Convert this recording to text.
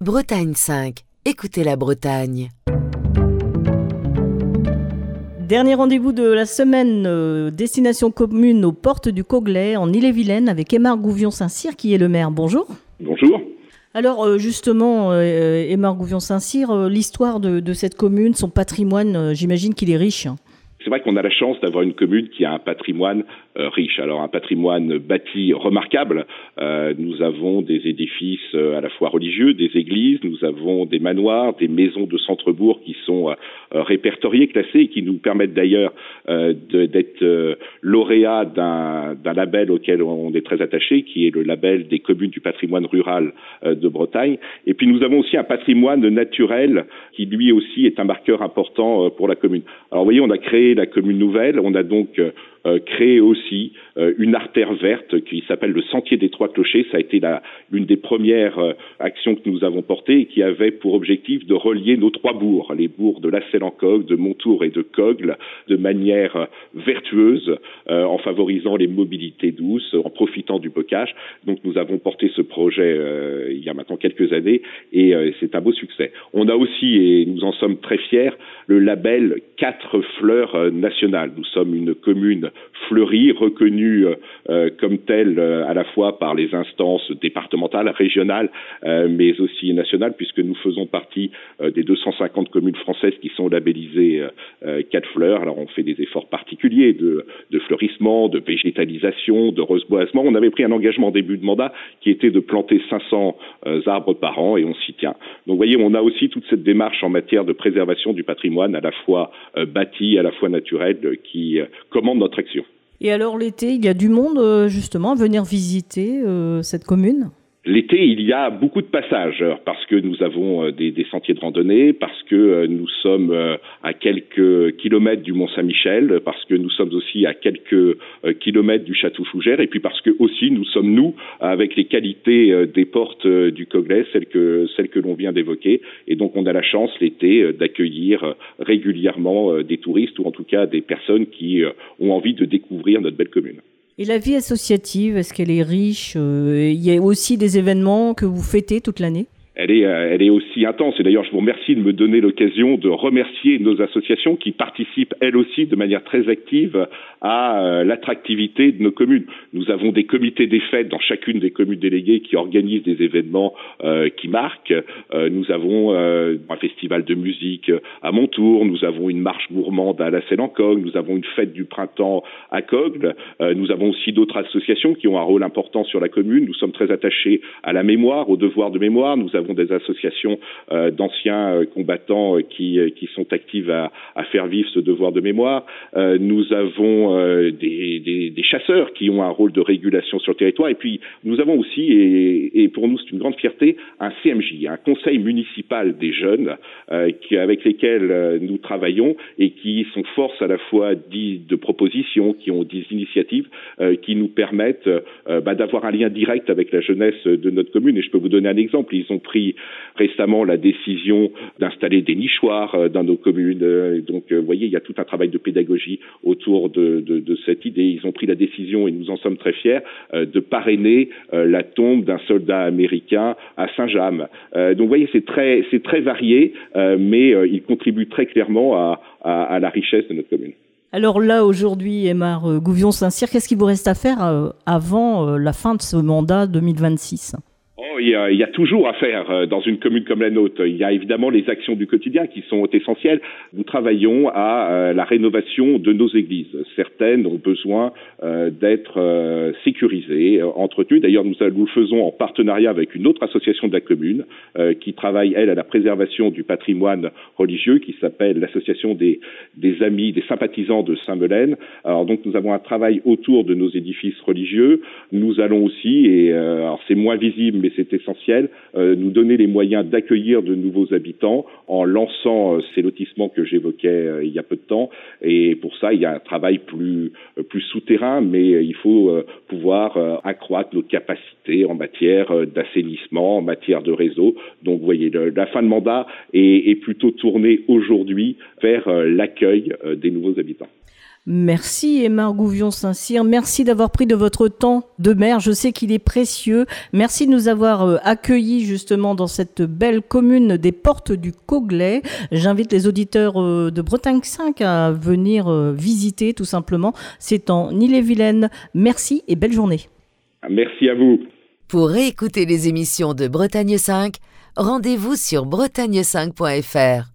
Bretagne 5. Écoutez la Bretagne. Dernier rendez-vous de la semaine, destination commune aux portes du Coglay en Ille-et-Vilaine avec Aymar Gouvion-Saint-Cyr qui est le maire. Bonjour. Bonjour. Alors justement, Aymar Gouvion-Saint-Cyr, l'histoire de cette commune, son patrimoine, j'imagine qu'il est riche. C'est vrai qu'on a la chance d'avoir une commune qui a un patrimoine riche. Alors un patrimoine bâti remarquable. Nous avons des édifices à la fois religieux, des églises, nous avons des manoirs, des maisons de centre-bourg qui sont répertoriées, classées et qui nous permettent d'ailleurs d'être lauréats d'un label auquel on est très attaché, qui est le label des communes du patrimoine rural de Bretagne. Et puis nous avons aussi un patrimoine naturel qui lui aussi est un marqueur important pour la commune. Alors vous voyez, on a créé la commune nouvelle, on a donc créé aussi une artère verte qui s'appelle le Sentier des Trois Clochers. Ça a été l'une des premières actions que nous avons portées et qui avait pour objectif de relier nos trois bourgs, les bourgs de Lassel-en-Cogue, de Montour et de Cogle, de manière vertueuse, en favorisant les mobilités douces, en profitant du bocage. Donc nous avons porté ce projet il y a maintenant quelques années et c'est un beau succès. On a aussi, et nous en sommes très fiers, le label 4 fleurs nationales. Nous sommes une commune fleurie, reconnue comme telle à la fois par les instances départementales, régionales, mais aussi nationales, puisque nous faisons partie des 250 communes françaises qui sont labellisées 4 fleurs. Alors on fait des efforts particuliers de fleurissement, de végétalisation, de reboisement. On avait pris un engagement en début de mandat qui était de planter 500 arbres par an et on s'y tient. Donc vous voyez, on a aussi toute cette démarche en matière de préservation du patrimoine, à la fois bâti, à la fois naturel, qui commande notre action. Et alors l'été, il y a du monde justement à venir visiter cette commune ? L'été, il y a beaucoup de passages parce que nous avons des sentiers de randonnée, parce que nous sommes à quelques kilomètres du Mont-Saint-Michel, parce que nous sommes aussi à quelques kilomètres du Château Fougères, et puis parce que aussi nous sommes, nous, avec les qualités des portes du Coglay, celles que l'on vient d'évoquer, et donc on a la chance l'été d'accueillir régulièrement des touristes, ou en tout cas des personnes qui ont envie de découvrir notre belle commune. Et la vie associative, est-ce qu'elle est riche ? Il y a aussi des événements que vous fêtez toute l'année ? Elle est aussi intense. Et d'ailleurs, je vous remercie de me donner l'occasion de remercier nos associations qui participent, elles aussi, de manière très active à l'attractivité de nos communes. Nous avons des comités des fêtes dans chacune des communes déléguées qui organisent des événements qui marquent. Nous avons un festival de musique à Montour, nous avons une marche gourmande à Lassel-en-Cogue, nous avons une fête du printemps à Cogle. Nous avons aussi d'autres associations qui ont un rôle important sur la commune. Nous sommes très attachés à la mémoire, au devoir de mémoire. Nous avons des associations d'anciens combattants qui sont actives à faire vivre ce devoir de mémoire. Nous avons des chasseurs qui ont un rôle de régulation sur le territoire. Et puis, nous avons aussi, et pour nous c'est une grande fierté, un CMJ, un conseil municipal des jeunes avec lesquels nous travaillons et qui sont force à la fois de propositions, qui ont des initiatives qui nous permettent d'avoir un lien direct avec la jeunesse de notre commune. Et je peux vous donner un exemple. Ils ont pris récemment la décision d'installer des nichoirs dans nos communes. Donc, vous voyez, il y a tout un travail de pédagogie autour de cette idée. Ils ont pris la décision, et nous en sommes très fiers, de parrainer la tombe d'un soldat américain à Saint-James. Donc, vous voyez, c'est très varié, mais il contribue très clairement à la richesse de notre commune. Alors là, aujourd'hui, Aymar Gouvion-Saint-Cyr, qu'est-ce qu'il vous reste à faire avant la fin de ce mandat 2026 ? Il y a toujours à faire dans une commune comme la nôtre. Il y a évidemment les actions du quotidien qui sont essentielles. Nous travaillons à la rénovation de nos églises. Certaines ont besoin d'être sécurisées, entretenues. D'ailleurs, nous le faisons en partenariat avec une autre association de la commune qui travaille, elle, à la préservation du patrimoine religieux, qui s'appelle l'association des amis, des sympathisants de Saint-Melaine. Alors donc, nous avons un travail autour de nos édifices religieux. Nous allons aussi, alors c'est moins visible, mais c'est essentiel, nous donner les moyens d'accueillir de nouveaux habitants en lançant ces lotissements que j'évoquais il y a peu de temps. Et pour ça, il y a un travail plus souterrain, mais il faut pouvoir accroître nos capacités en matière d'assainissement, en matière de réseau. Donc, vous voyez, la fin de mandat est plutôt tournée aujourd'hui vers l'accueil des nouveaux habitants. Merci Aymar Gouvion-Saint-Cyr, merci d'avoir pris de votre temps de maire, je sais qu'il est précieux. Merci de nous avoir accueillis justement dans cette belle commune des Portes du Coglay. J'invite les auditeurs de Bretagne 5 à venir visiter tout simplement. C'est en Ille-et-Vilaine. Merci et belle journée. Merci à vous. Pour réécouter les émissions de Bretagne 5, rendez-vous sur bretagne5.fr.